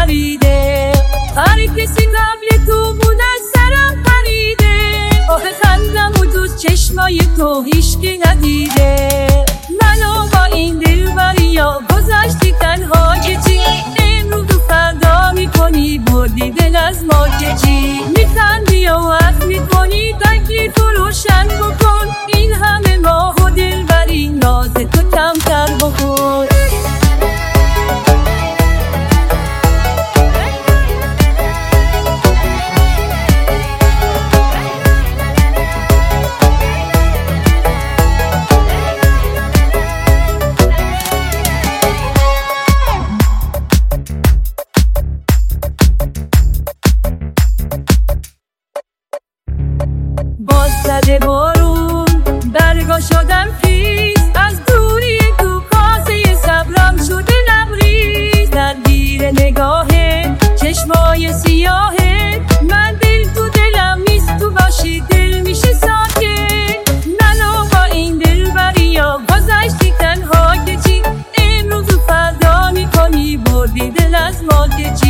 خریده، هر کسی قبل تو بود از سرم پریده. آه خندم و دوست چشمای تو هیچکی ندیده. منو با این دلبریا گذشتی تنها که چی، امروز و فردا میکنی بردی دل از ما که چی. میخندی و عطر میکنی تکلیف و روشن بکن، این همه ماه و دلبری ناز تو کمتر بکن. باز زده بارون برگا شدم خیز، از دوری تو کاسه صبرم شده لبریز. درگیر نگاهه چشمای سیاهه، من دل تو دلم نیست تو باشی دل میشه ساکت. منو با این دلبریا گذشتی تنها که چی، امروز و فردا میکنی بردی دل از ما که چی.